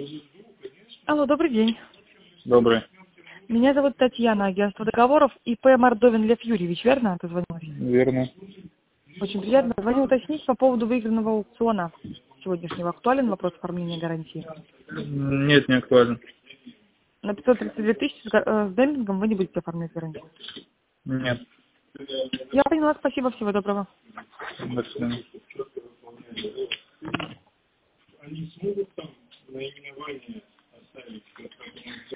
Алло, добрый день. Добрый. Меня зовут Татьяна, агентство договоров ИП Мордовин Лев Юрьевич, верно? Ты звонила? Верно. Очень приятно. Звоню уточнить по поводу выигранного аукциона сегодняшнего. Актуален вопрос оформления гарантии? Нет, не актуально. На 532 тысячи с демпингом вы не будете оформлять гарантию? Нет. Я поняла, спасибо, всего доброго. До свидания. Они смогут там наименование